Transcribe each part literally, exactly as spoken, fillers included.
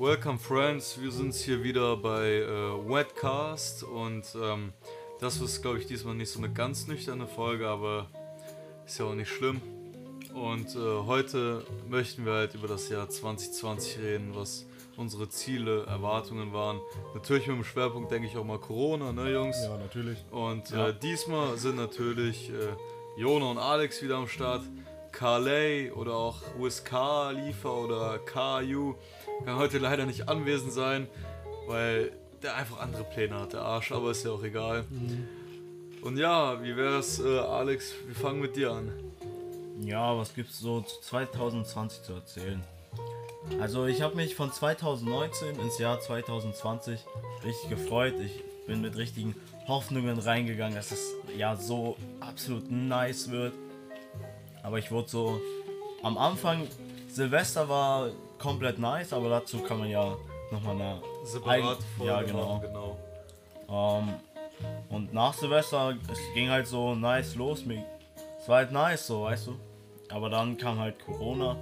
Welcome Friends, wir sind hier wieder bei äh, Wetcast und ähm, das ist, glaube ich, diesmal nicht so eine ganz nüchterne Folge, aber ist ja auch nicht schlimm. Und äh, heute möchten wir halt über das Jahr zwanzig zwanzig reden, was unsere Ziele, Erwartungen waren. Natürlich mit dem Schwerpunkt, denke ich, auch mal Corona, ne Jungs? Ja, natürlich. Und ja. Äh, diesmal sind natürlich äh, Jona und Alex wieder am Start. Carley oder auch U S K-Liefer oder K U kann heute leider nicht anwesend sein, weil der einfach andere Pläne hat, der Arsch, aber ist ja auch egal. Mhm. Und ja, wie wär's, äh, Alex, wir fangen mit dir an. Ja, was gibt's so zu zwanzig zwanzig zu erzählen? Also ich habe mich von zwanzig neunzehn ins Jahr zwanzig zwanzig richtig gefreut. Ich bin mit richtigen Hoffnungen reingegangen, dass es ja so absolut nice wird. Aber ich wurde so am Anfang, Silvester war komplett nice, aber dazu kann man ja nochmal eine separat Folge ja, genau. machen, genau. Ähm, und nach Silvester, es ging halt so nice los. Es war halt nice so, weißt du. Aber dann kam halt Corona.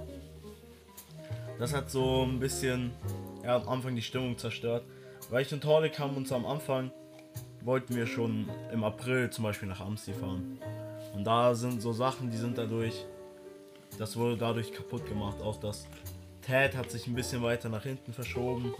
Das hat so ein bisschen ja, am Anfang die Stimmung zerstört. Weil und Torlik haben uns am Anfang, wollten wir schon im April zum Beispiel nach Amsti fahren. Und da sind so Sachen, die sind dadurch, das wurde dadurch kaputt gemacht. Auch das Ted hat sich ein bisschen weiter nach hinten verschoben.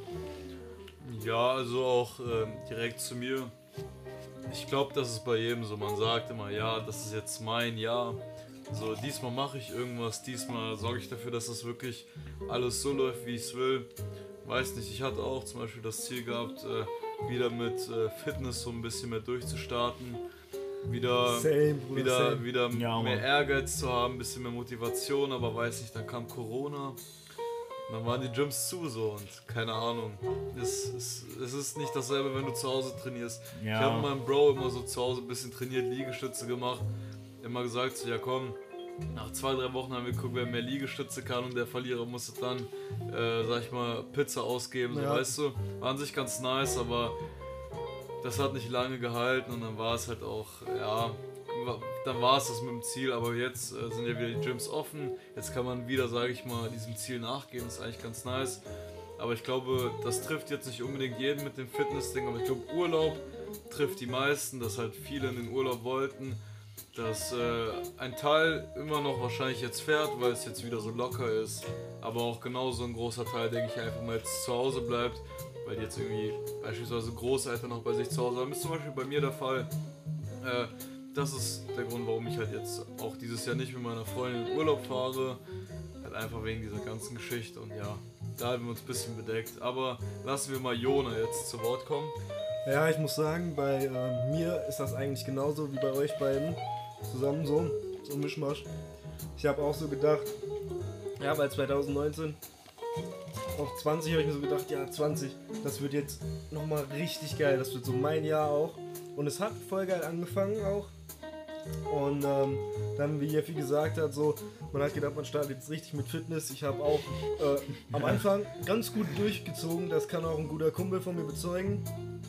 Ja, also auch äh, direkt zu mir. Ich glaube, das ist bei jedem so. Man sagt immer, ja, das ist jetzt mein Jahr. So, diesmal mache ich irgendwas, diesmal sorge ich dafür, dass das wirklich alles so läuft, wie ich es will. Weiß nicht, ich hatte auch zum Beispiel das Ziel gehabt, äh, wieder mit äh, Fitness so ein bisschen mehr durchzustarten. Wieder, same, Bruder, wieder, same. wieder Ja, mehr Ehrgeiz zu haben, ein bisschen mehr Motivation, aber weiß nicht, dann kam Corona und dann waren die Gyms zu so und keine Ahnung. Es, es, es ist nicht dasselbe, wenn du zu Hause trainierst. Ja. Ich habe mit meinem Bro immer so zu Hause ein bisschen trainiert, Liegestütze gemacht, immer gesagt so, ja komm, nach zwei, drei Wochen haben wir geguckt, wer mehr Liegestütze kann und der Verlierer musste dann, äh, sag ich mal, Pizza ausgeben, so, ja. weißt du. War an sich ganz nice, aber das hat nicht lange gehalten und dann war es halt auch, ja, dann war es das mit dem Ziel, aber jetzt äh, sind ja wieder die Gyms offen, jetzt kann man wieder, sage ich mal, diesem Ziel nachgehen, das ist eigentlich ganz nice, aber ich glaube, das trifft jetzt nicht unbedingt jeden mit dem Fitness-Ding, aber ich glaube, Urlaub trifft die meisten, dass halt viele in den Urlaub wollten, dass äh, ein Teil immer noch wahrscheinlich jetzt fährt, weil es jetzt wieder so locker ist, aber auch genauso ein großer Teil, denke ich, einfach mal jetzt zu Hause bleibt, weil die jetzt irgendwie beispielsweise Großeltern noch bei sich zu Hause haben. Das ist zum Beispiel bei mir der Fall. Äh, das ist der Grund, warum ich halt jetzt auch dieses Jahr nicht mit meiner Freundin in Urlaub fahre. Halt einfach wegen dieser ganzen Geschichte und ja, da haben wir uns ein bisschen bedeckt. Aber lassen wir mal Jona jetzt zu Wort kommen. Ja, ich muss sagen, bei äh, mir ist das eigentlich genauso wie bei euch beiden zusammen so, so ein Mischmasch. Ich habe auch so gedacht, ja, bei zwanzig neunzehn auf zwanzig habe ich mir so gedacht, ja, zwanzig, das wird jetzt nochmal richtig geil, das wird so mein Jahr auch. Und es hat voll geil angefangen auch. Und ähm, dann, wie Jeffy gesagt hat, so, man hat gedacht, man startet jetzt richtig mit Fitness. Ich habe auch äh, am Anfang ganz gut durchgezogen, das kann auch ein guter Kumpel von mir bezeugen.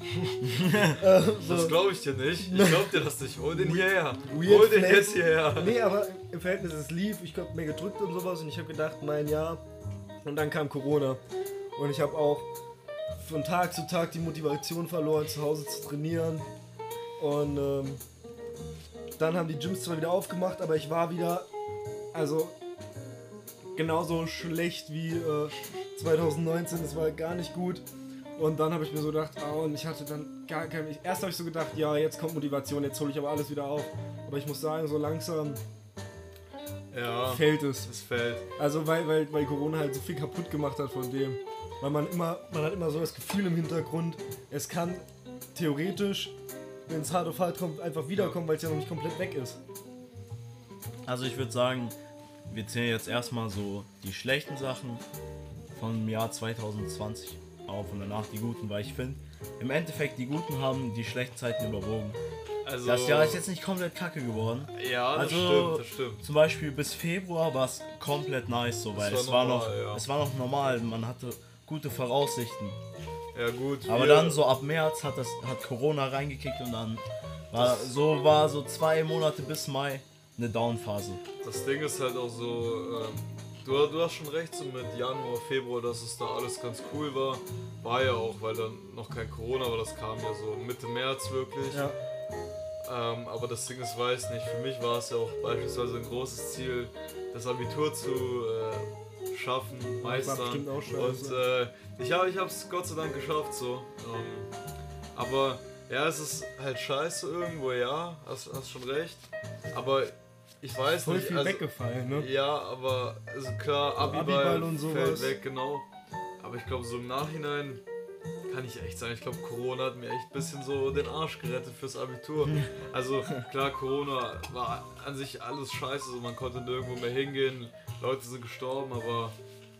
äh, so. Das glaube ich dir nicht. Ich glaube dir das nicht. Hol den hierher. Hol den Flex. jetzt hierher. Nee, aber im Verhältnis ist es lief. Ich habe mir gedrückt und sowas und ich habe gedacht, mein Jahr. Und dann kam Corona. Und ich habe auch von Tag zu Tag die Motivation verloren, zu Hause zu trainieren. Und ähm, dann haben die Gyms zwar wieder aufgemacht, aber ich war wieder, also genauso schlecht wie äh, zwanzig neunzehn. Es war gar nicht gut. Und dann habe ich mir so gedacht, oh, und ich hatte dann gar kein... Erst habe ich so gedacht, ja, jetzt kommt Motivation, jetzt hole ich aber alles wieder auf. Aber ich muss sagen, so langsam ja, fällt es. Es fällt. Also weil, weil, weil Corona halt so viel kaputt gemacht hat von dem. Weil man immer, man hat immer so das Gefühl im Hintergrund, es kann theoretisch, wenn es hart auf hart kommt, einfach wiederkommen, weil es ja noch nicht komplett weg ist. Also ich würde sagen, wir zählen jetzt erstmal so die schlechten Sachen vom Jahr zwanzig zwanzig auf und danach die guten, weil ich finde, im Endeffekt die guten haben die schlechten Zeiten überwogen. Also das Jahr ist jetzt nicht komplett kacke geworden. Ja, das also, stimmt, das stimmt. Zum Beispiel bis Februar war es komplett nice, so, weil war es, war normal, noch, ja. es war noch normal, man hatte gute Voraussichten. Ja gut. Aber dann so ab März hat das hat Corona reingekickt und dann war so war so zwei Monate bis Mai eine Downphase. Das Ding ist halt auch so, ähm, du, du hast schon recht, so mit Januar, Februar, dass es da alles ganz cool war. War ja auch, weil dann noch kein Corona war, das kam ja so Mitte März wirklich. Ja. Ähm, aber das Ding ist, weiß nicht, für mich war es ja auch beispielsweise ein großes Ziel, das Abitur zu äh, schaffen, meistern. bestimmt auch Und scheiße. äh, ich habe ich es Gott sei Dank geschafft so. Ähm, aber ja, es ist halt scheiße irgendwo, ja, hast, hast schon recht. Aber ich weiß Voll nicht. viel also, weggefallen, ne? Ja, aber also klar, Abiball, Abiball und fällt sowas. weg, genau. Aber ich glaube, so im Nachhinein kann ich echt sagen, ich glaube, Corona hat mir echt ein bisschen so den Arsch gerettet fürs Abitur. Also klar, Corona war an sich alles scheiße, so man konnte nirgendwo mehr hingehen, Leute sind gestorben, aber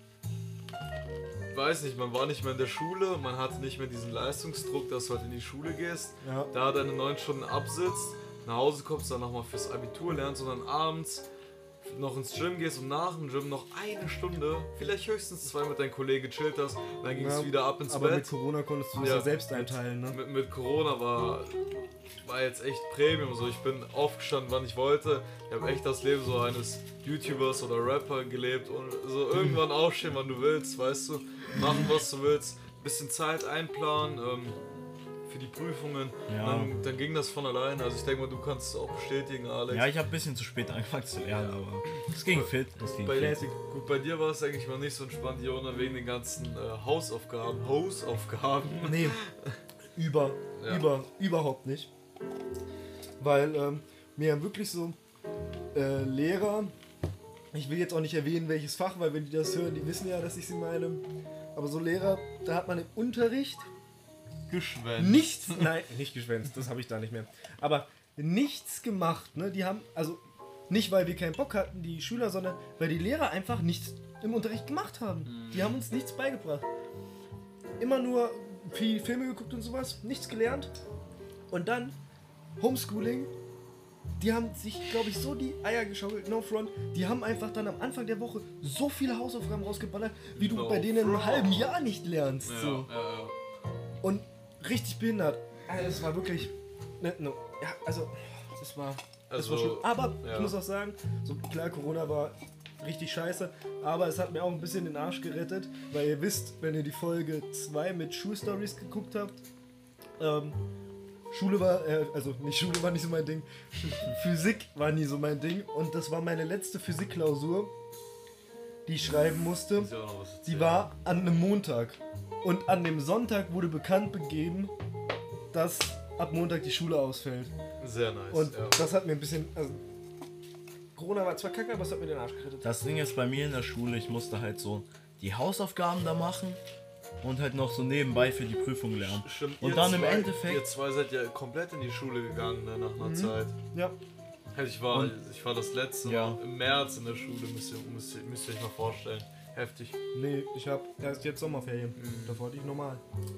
weiß nicht, man war nicht mehr in der Schule, man hatte nicht mehr diesen Leistungsdruck, dass du halt in die Schule gehst, Ja. da deine neun Stunden absitzt, nach Hause kommst, dann nochmal fürs Abitur lernst und dann abends noch ins Gym gehst und nach dem Gym noch eine Stunde, vielleicht höchstens zwei mit deinem Kollegen gechillt hast, und dann ging es Ja, wieder ab ins Aber mit Bett. Corona konntest du das ja, Ja, selbst einteilen, ne? Mit, mit Corona war, war jetzt echt Premium, so ich bin aufgestanden, wann ich wollte. Ich habe echt das Leben so eines YouTubers oder Rapper gelebt und so irgendwann aufstehen, wann du willst, weißt du, machen was du willst, bisschen Zeit einplanen ähm, für die Prüfungen. Ja. Und dann, dann ging das von alleine. Also ich denke mal, du kannst es auch bestätigen, Alex. Ja, ich habe ein bisschen zu spät angefangen zu lernen, aber es ging fit. Es ging Bei, fit. Classic. gut, bei dir war es eigentlich mal nicht so entspannt, Jona, wegen den ganzen äh, Hausaufgaben. Hausaufgaben. Nee, über, Ja. über, überhaupt nicht. Weil ähm, mir haben wirklich so äh, Lehrer, ich will jetzt auch nicht erwähnen, welches Fach, weil wenn die das hören, die wissen ja, dass ich sie meine. Aber so Lehrer, da hat man im Unterricht Geschwänzt. nichts, nein, nicht geschwänzt, das habe ich da nicht mehr. Aber nichts gemacht, ne? Die haben, also nicht, weil wir keinen Bock hatten, die Schüler, sondern weil die Lehrer einfach nichts im Unterricht gemacht haben. Die haben uns nichts beigebracht. Immer nur viel Filme geguckt und sowas, nichts gelernt. Und dann Homeschooling. Die haben sich, glaube ich, so die Eier geschaukelt, no front. Die haben einfach dann am Anfang der Woche so viele Hausaufgaben rausgeballert, wie du No bei denen in einem front. halben Jahr nicht lernst. Ja, So. ja, ja. Und richtig behindert. Also es war wirklich. Ne, no, ja, also. Es war. Es Also, war schlimm. Aber ja. ich muss auch sagen, so klar, Corona war richtig scheiße, aber es hat mir auch ein bisschen den Arsch gerettet, weil ihr wisst, wenn ihr die Folge zwei mit Schulstories geguckt habt, ähm, Schule war, äh, also nicht Schule war nicht so mein Ding, Physik war nie so mein Ding und das war meine letzte Physikklausur, die ich schreiben musste. Ist ja auch noch was Die erzählen. war an einem Montag. Und an dem Sonntag wurde bekannt gegeben, dass ab Montag die Schule ausfällt. Sehr nice. Und ja. das hat mir ein bisschen. Also, Corona war zwar kacke, aber es hat mir den Arsch gerettet. Das Ding ist bei mir in der Schule, ich musste halt so die Hausaufgaben da machen und halt noch so nebenbei für die Prüfung lernen. Stimmt, Und ihr dann im zwei, Endeffekt- Ihr zwei seid ja komplett in die Schule gegangen ne, nach einer Mhm. Zeit. Ja. Also ich war, Und- ich war das letzte Ja. Mal im März in der Schule, müsst ihr, müsst ihr, müsst ihr euch mal vorstellen. Heftig. Nee, ich hab erst jetzt Sommerferien. Davor hatte ich normal.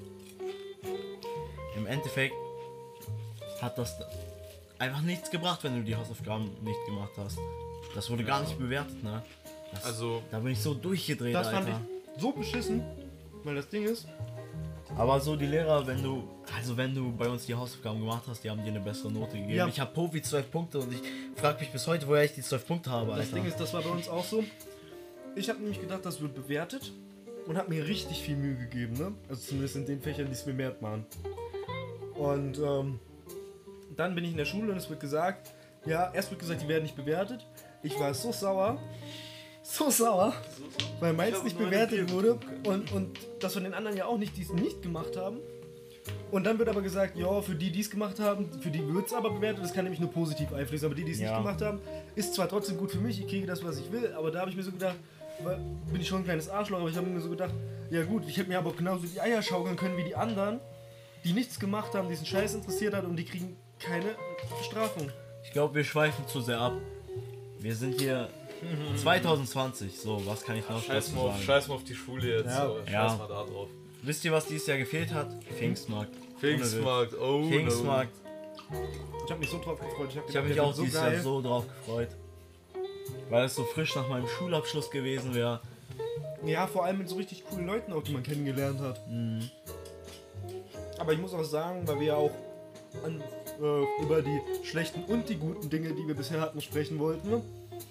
Im Endeffekt hat das einfach nichts gebracht, wenn du die Hausaufgaben nicht gemacht hast. Das wurde gar Ja. nicht bewertet, ne? Das, Also, da bin ich so durchgedreht, Das Alter. fand ich so beschissen, weil das Ding ist. Aber so die Lehrer, wenn du, also wenn du bei uns die Hausaufgaben gemacht hast, die haben dir eine bessere Note gegeben. Ja. Ich habe Profi zwölf Punkte und ich frage mich bis heute, woher ich die zwölf Punkte habe, Das Alter. Ding ist, das war bei uns auch so. Ich habe nämlich gedacht, das wird bewertet und habe mir richtig viel Mühe gegeben, ne? Also zumindest in den Fächern, die es mir wert waren. Und ähm, dann bin ich in der Schule und es wird gesagt, ja, erst wird gesagt, die werden nicht bewertet. Ich war so sauer, so sauer, weil Ich meins hab nicht nur eine bewertet Bier wurde getrunken. und, und das von den anderen ja auch nicht, die es nicht gemacht haben. Und dann wird aber gesagt, ja, für die, die es gemacht haben, für die wird es aber bewertet, das kann nämlich nur positiv einfließen, aber die, die es Ja. nicht gemacht haben, ist zwar trotzdem gut für mich, ich kriege das, was ich will, aber da habe ich mir so gedacht, weil- bin ich schon ein kleines Arschloch, aber ich habe mir so gedacht, ja gut, ich hätte mir aber auch genauso die Eier schaukeln können wie die anderen, die nichts gemacht haben, diesen Scheiß interessiert hat und die kriegen keine Bestrafung. Ich glaube, wir schweifen zu sehr ab. Wir sind hier zwanzig zwanzig, so, was kann ich noch scheiß dazu mal, auf, sagen? scheiß mal auf die Schule jetzt. Ja. So. Scheiß Ja. mal da drauf. Wisst ihr, was dieses Jahr gefehlt hat? Pfingstmarkt. Pfingstmarkt, oh Ohne Witz. Pfingstmarkt. Ich habe mich so drauf gefreut. Ich habe Ich habe mich auch dieses Jahr so drauf gefreut. Weil es so frisch nach meinem Schulabschluss gewesen wäre. Ja, vor allem mit so richtig coolen Leuten auch, die man kennengelernt hat. Mhm. Aber ich muss auch sagen, weil wir ja auch an, äh, über die schlechten und die guten Dinge, die wir bisher hatten, sprechen wollten. Ne?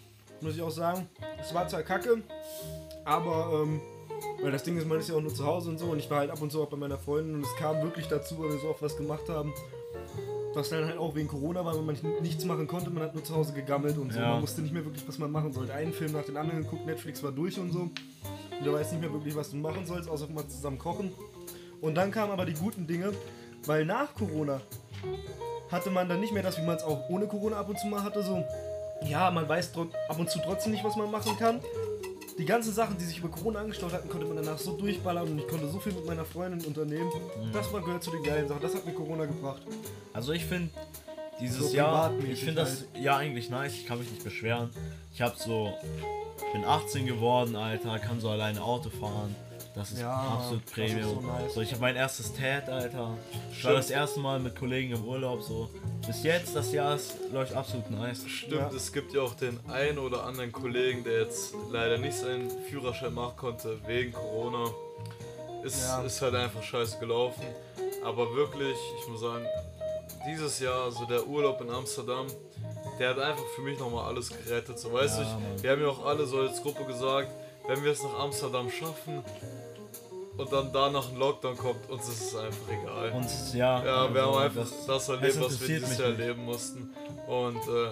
muss ich auch sagen. Es war zwar kacke, aber, ähm, weil das Ding ist, man ist ja auch nur zu Hause und so und ich war halt ab und zu auch bei meiner Freundin und es kam wirklich dazu, weil wir so oft was gemacht haben, was dann halt auch wegen Corona war, wenn man nichts machen konnte, man hat nur zu Hause gegammelt und so, Ja. man wusste nicht mehr wirklich, was man machen sollte. Einen Film nach dem anderen geguckt, Netflix war durch und so und du weißt nicht mehr wirklich, was du machen sollst, außer mal zusammen kochen. Und dann kamen aber die guten Dinge, weil nach Corona hatte man dann nicht mehr das, wie man es auch ohne Corona ab und zu mal hatte, so, ja, man weiß tro- ab und zu trotzdem nicht, was man machen kann. Die ganzen Sachen, die sich über Corona angestaut hatten, konnte man danach so durchballern und ich konnte so viel mit meiner Freundin unternehmen. Das war gehört zu den geilen Sachen, das hat mir Corona gebracht. Also ich finde dieses So Jahr, privatmäßig ich finde das Jahr eigentlich nice, ich kann mich nicht beschweren. Ich hab so, bin achtzehn geworden, Alter, kann so alleine Auto fahren. Das ist Ja, absolut das ist Premium. so nice. So, ich habe mein erstes Tat, Alter. Ich war Stimmt. das erste Mal mit Kollegen im Urlaub, so. Bis jetzt, das Jahr ist, läuft absolut nice. Stimmt, Ja. es gibt ja auch den einen oder anderen Kollegen, der jetzt leider nicht seinen Führerschein machen konnte wegen Corona. Ist, Ja. ist halt einfach scheiße gelaufen. Aber wirklich, ich muss sagen, dieses Jahr, so der Urlaub in Amsterdam, der hat einfach für mich nochmal alles gerettet. So, weißt Ja, du, Mann. ich, wir haben ja auch alle so als Gruppe gesagt, wenn wir es nach Amsterdam schaffen und dann danach ein Lockdown kommt, uns ist es einfach egal. Und ja, Ja, wir haben also, einfach das- das, erlebt, was wir interessiert dieses mich Jahr nicht. erleben mussten. Und äh,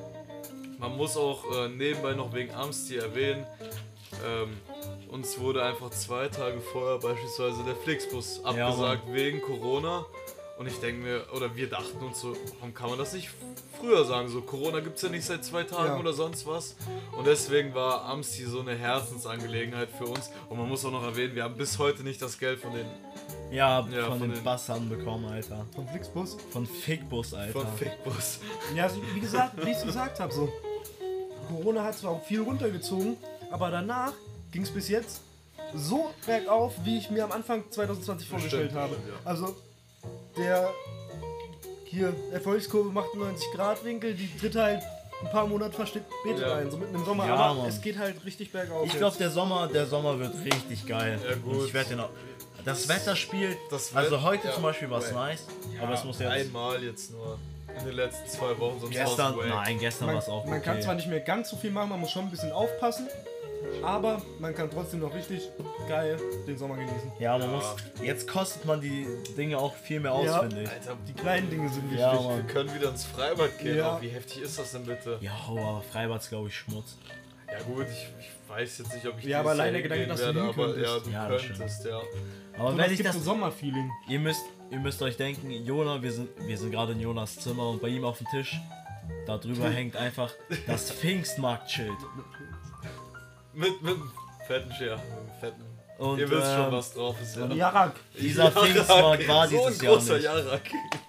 man muss auch äh, nebenbei noch wegen Amsti erwähnen, ähm, uns wurde einfach zwei Tage vorher beispielsweise der Flixbus Ja, abgesagt wegen Corona. Und ich denke mir, oder wir dachten uns so, warum kann man das nicht früher sagen? So, Corona gibt es ja nicht seit zwei Tagen Ja. oder sonst was. Und deswegen war Amsti so eine Herzensangelegenheit für uns. Und man muss auch noch erwähnen, wir haben bis heute nicht das Geld von den Ja, Ja, von, von den den- Bassern bekommen, Alter. Vom Flixbus. Von Fickbus, Alter. von Fickbus. Ja, also, wie gesagt, wie ich es gesagt habe, so. Corona hat zwar auch viel runtergezogen, aber danach ging es bis jetzt so bergauf, wie ich mir am Anfang zwanzig zwanzig vorgestellt Stimmt, habe. ja. Also, der hier Erfolgskurve macht einen neunzig Grad Winkel, die tritt halt ein paar Monate verspätet Ja. ein, so mitten im Sommer, Ja, aber Mann. es geht halt richtig bergauf. Ich jetzt. glaube, der Sommer, der Sommer wird richtig geil. Ja, gut. Und ich werde den auch. Das Wetter spielt. Das also Wett- heute ja. zum Beispiel war es Wait. nice, aber es muss jetzt. Einmal jetzt nur. In den letzten zwei Wochen, sonst Gestern, war's wack. nein, gestern war man, es auch man kann okay. zwar nicht mehr ganz so viel machen, man muss schon ein bisschen aufpassen, aber man kann trotzdem noch richtig geil den Sommer genießen. Ja, man Ja. muss. Jetzt kostet man die Dinge auch viel mehr aus, Ja. finde ich. Alter, Die kleinen Dinge sind wichtig. Ja, wir Mann. können wieder ins Freibad gehen. Ja. Aber wie heftig ist das denn bitte? Ja, aber Freibad ist, glaube ich, Schmutz. Ja gut, ich, ich weiß jetzt nicht, ob ich Ja, aber dieses Jahr allein der Gedanke, hingehen dass du werde, hin aber könntest. ja, du Ja, das könntest, ja. Aber Und wenn das ich gibt das. so Sommerfeeling. Ihr müsst, ihr müsst euch denken, Jona, wir sind, wir sind gerade in Jonas Zimmer und bei ihm auf dem Tisch, da drüber hängt einfach das Pfingstmarktschild. Mit, mit einem fetten Scher, mit einem fetten. Und, Ihr wisst schon, ähm, was drauf ist, ja. Jarak. Dieser Pfingstmarkt war so dieses ein Jahr großer nicht. Jarak.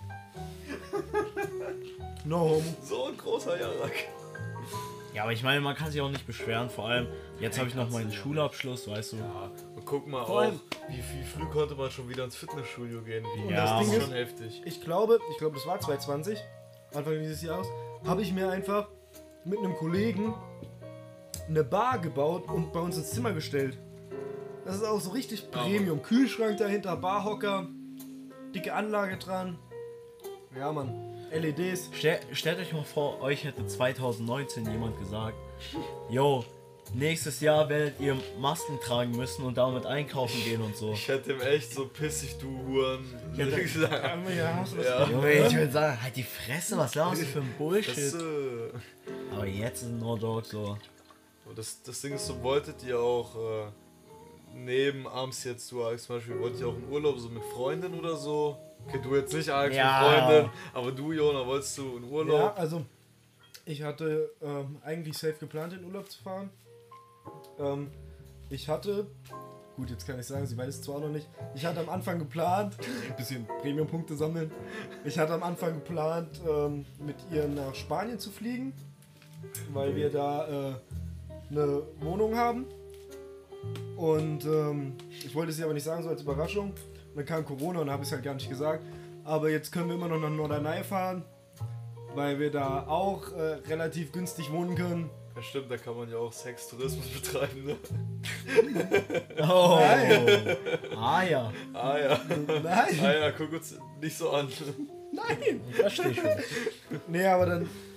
No homo. So ein großer Jarak. Ja, aber ich meine, man kann sich auch nicht beschweren, vor allem jetzt habe ich noch meinen Schulabschluss, weißt du. Ja, und guck mal Vor auch, allem- wie, wie früh konnte man schon wieder ins Fitnessstudio gehen. Wie, Und Ja, das das Ding ist ist, schon heftig. ich glaube, ich glaube, das war zwanzig zwanzig, Anfang dieses Jahres, habe ich mir einfach mit einem Kollegen eine Bar gebaut und bei uns ins Zimmer gestellt. Das ist auch so richtig Ja, Premium. Kühlschrank dahinter, Barhocker, dicke Anlage dran. Ja, Mann. L E Ds. Stell, stellt euch mal vor, euch hätte zwanzig neunzehn jemand gesagt, yo, nächstes Jahr werdet ihr Masken tragen müssen und damit einkaufen gehen und so. Ich hätte ihm echt so pissig, du Huren. Ja, gesagt. ja, hast du das Ja. Junge, ich würde sagen, halt die Fresse, was laberst du für ein Das, Bullshit? äh, Aber jetzt ist no joke so. aber das, das Ding ist so, wolltet ihr auch äh, neben abends jetzt, du Alex zum Beispiel, wolltet ihr auch einen Urlaub so mit Freundin oder so? Okay, du jetzt nicht Alex Ja. mit Freundin, aber du, Jona, wolltest du einen Ja, Urlaub? also ich hatte ähm, eigentlich safe geplant, in Urlaub zu fahren. Ähm, ich hatte, gut, jetzt kann ich sagen, sie weiß es zwar noch nicht, ich hatte am Anfang geplant, ein bisschen Premium-Punkte sammeln, ich hatte am Anfang geplant, ähm, mit ihr nach Spanien zu fliegen, weil wir da äh, eine Wohnung haben. Und ähm, ich wollte es ihr aber nicht sagen, so als Überraschung. Und dann kam Corona und habe ich es halt gar nicht gesagt. Aber jetzt können wir immer noch nach Norderney fahren, weil wir da auch äh, relativ günstig wohnen können. Ja, stimmt, da kann man ja auch Sextourismus betreiben, ne? Oh. Nein. Ah ja, Ah ja. Nein, Ah ja, guck uns nicht so an. nein. verstehe schon. Nee, aber dann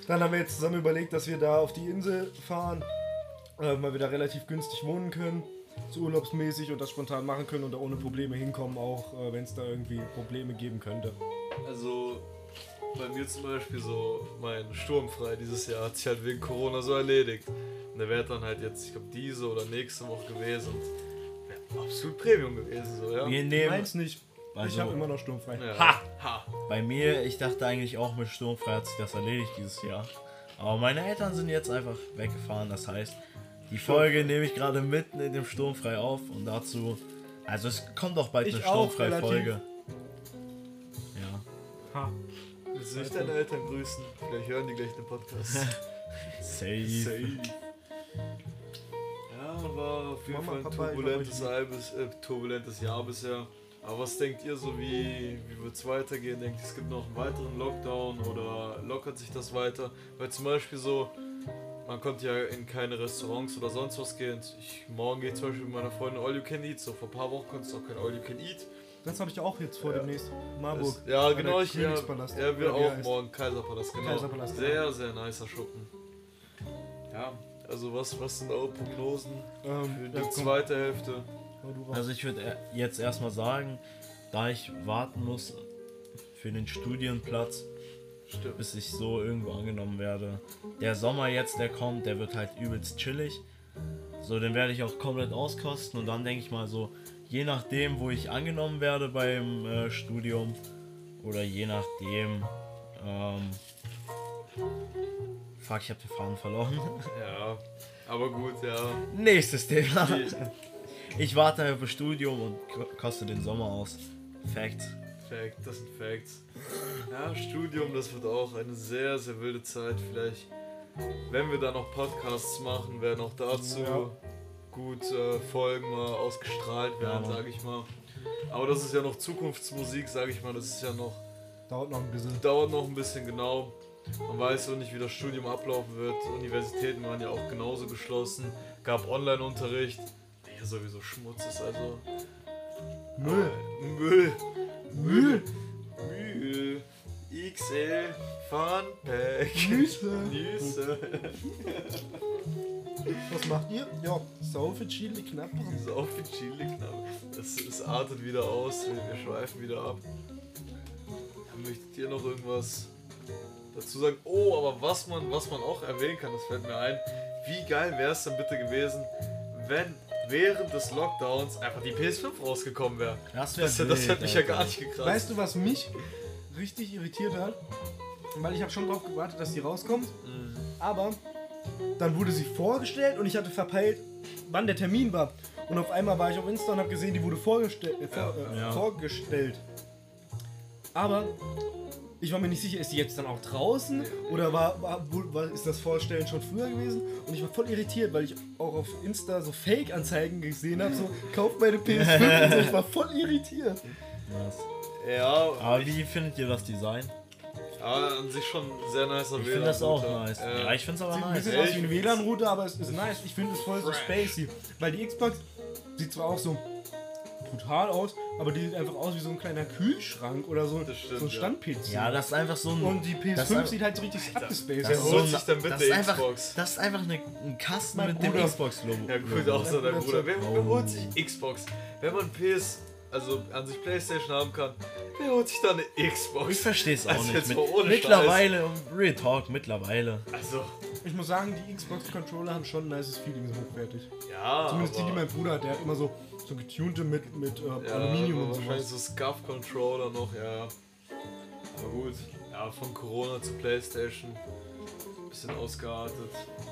Dann haben wir jetzt zusammen überlegt, dass wir da auf die Insel fahren, äh, weil wir da relativ günstig wohnen können, so urlaubsmäßig und das spontan machen können und da ohne Probleme hinkommen, auch äh, wenn es da irgendwie Probleme geben könnte. Also bei mir zum Beispiel so, mein Sturmfrei dieses Jahr hat sich halt wegen Corona so erledigt. Und der wäre dann halt jetzt, ich glaube, diese oder nächste Woche gewesen und wäre absolut Premium gewesen, so, ja. Wir nehmen, Meins nicht. Ich Also- habe immer noch sturmfrei. ja. Ha! Ha! bei mir, ich dachte eigentlich auch mit Sturmfrei hat sich das erledigt dieses Jahr. Aber meine Eltern sind jetzt einfach weggefahren, das heißt, die Folge nehme ich gerade mitten in dem Sturmfrei auf und dazu, also es kommt auch bald Ich eine auch, Sturmfrei-Folge. Ja. Ha. Willst du nicht deine Eltern grüßen? Vielleicht hören die gleich den Podcast. Safe. Safe. Ja, war auf jeden Mama, Fall ein Papa, ich turbulentes, hab euch Jahr bis, äh, turbulentes Jahr bisher. Aber was denkt ihr so, wie, wie wird es weitergehen? Denkt ihr, es gibt noch einen weiteren Lockdown oder lockert sich das weiter? Weil zum Beispiel so, man konnte ja in keine Restaurants oder sonst was gehen. Ich, morgen gehe ich zum Beispiel mit meiner Freundin All You Can Eat. So vor ein paar Wochen konntest du auch kein All You Can Eat. Das habe ich auch jetzt vor Ja. demnächst. Marburg. Das, ja, Bei genau, der ich ja, Königspalast. ja, wir Oder wie er auch heißt. morgen Kaiserpalast, genau. Kaiserpalast, sehr, sehr nicer Schuppen. Ja, also was, was sind eure Prognosen für Ähm, die ja, komm, zweite Hälfte? hau du raus. Also ich würde jetzt erstmal sagen, da ich warten muss für den Studienplatz, Stimmt. bis ich so irgendwo angenommen werde. Der Sommer jetzt, der kommt, der wird halt übelst chillig. So, den werde ich auch komplett auskosten und dann denke ich mal so, je nachdem, wo ich angenommen werde beim äh, Studium oder je nachdem, ähm, fuck, ich habe den Faden verloren. Ja, aber gut, ja. Nächstes Thema. Die- Ich warte auf das Studium und ko- koste den Sommer aus. Fact. Fact, das sind Facts. Ja, Studium, das wird auch eine sehr, sehr wilde Zeit. Vielleicht, wenn wir da noch Podcasts machen, werden auch dazu Ja. gut äh, Folgen mal ausgestrahlt werden, Ja, Mann. sage ich mal. Aber das ist ja noch Zukunftsmusik, sage ich mal. Das ist ja noch, Dauert noch ein bisschen. dauert noch ein bisschen genau. Man weiß noch nicht, wie das Studium ablaufen wird. Universitäten waren ja auch genauso geschlossen. Gab Online-Unterricht. Der ja sowieso Schmutz ist, also Müll. Müll. Müll. Müll. X L Funpack. Nüsse. Nüsse. Was macht ihr? Ja, Saufe, Chili, Knappen. Sau viel Chili knapp. Es, es artet wieder aus. Wir, wir schweifen wieder ab. Ja, möchtet ihr noch irgendwas dazu sagen? Oh, aber was man, was man auch erwähnen kann, das fällt mir ein. Wie geil wäre es denn bitte gewesen, wenn während des Lockdowns einfach die P S fünf rausgekommen wäre? Das, Das, das hat mich ja gar nicht gekratzt. Weißt du, was mich richtig irritiert hat? Weil ich habe schon drauf gewartet, dass die rauskommt. Mhm. Aber dann wurde sie vorgestellt und ich hatte verpeilt, wann der Termin war. Und auf einmal war ich auf Insta und habe gesehen, die wurde vorgestell äh, vor, äh, Ja. vorgestellt. Aber ich war mir nicht sicher, ist die jetzt dann auch draußen oder war, war, wo- war, ist das Vorstellen schon früher gewesen? Und ich war voll irritiert, weil ich auch auf Insta so Fake-Anzeigen gesehen habe, so kauft meine P S fünf und so. Ich war voll irritiert. Ja, Aber ich, wie findet ihr das Design? ja, an sich schon ein sehr nicer Ich finde das auch W L A-Router. nice. Äh, Ja, ich finde es aber Sieht ein nice. bisschen aus Ich wie eine W L A N-Router, aber es ist nice. Ich finde es voll so Fresh. spacey. Weil die Xbox sieht zwar auch so brutal aus, aber die sieht einfach aus wie so ein kleiner Kühlschrank oder so, Das stimmt, so ein ja. Stand-P C. Ja, das ist einfach so ein. Und die P S das fünf ist sieht halt so richtig abgespaced das Wer ist aus. so holt ein, sich denn bitte das ist einfach, Xbox? das ist einfach eine, ein Kasten Mein mit dem Bruder. Xbox-Logo. Ja, gut, auch so der Ja, Bruder. Wer, Oh. wer holt sich Xbox? Wenn man P S, also an sich Playstation haben kann, wer holt sich dann eine Xbox? Ich verstehe es auch Also nicht. jetzt Mit, mal ohne mittlerweile, Real Talk, mittlerweile. Also, Ich muss sagen, die Xbox-Controller haben schon ein nices Feeling, so hochwertig. ja, Zumindest die, die aber, mein Bruder hat. Der hat immer so, so getunte mit, mit äh, ja, Aluminium aber und wahrscheinlich sowas. so Scuff-Controller noch, ja. Aber gut, ja, von Corona zu Playstation, bisschen ausgeartet.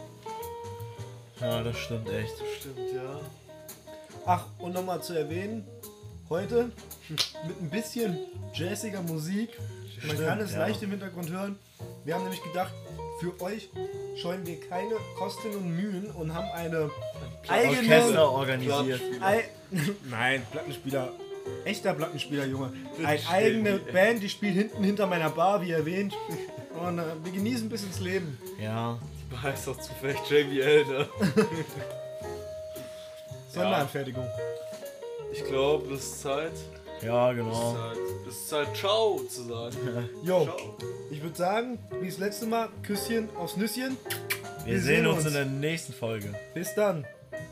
Ja, das stimmt echt. Stimmt, ja. Ach, und nochmal zu erwähnen, heute mit ein bisschen jazziger Musik. Man Stimmt, kann es ja. leicht im Hintergrund hören. Wir haben nämlich gedacht, für euch scheuen wir keine Kosten und Mühen und haben eine eigene... Orchester organisiert. Ei Nein, Plattenspieler. Echter Plattenspieler, Junge. Eine Stimmt, eigene ey. Band, die spielt hinten hinter meiner Bar, wie erwähnt. Und äh, wir genießen bis ins Leben. Ja, Die heißt doch zufällig J B L, ne? Sonderanfertigung. Ich glaube, es ist Zeit. Ja, Es genau. ist halt, es ist halt Ciao zu sagen. Jo, Ciao. ich würde sagen, wie das letzte Mal, Küsschen aufs Nüsschen. Wir sehen uns in der nächsten Folge. Bis dann.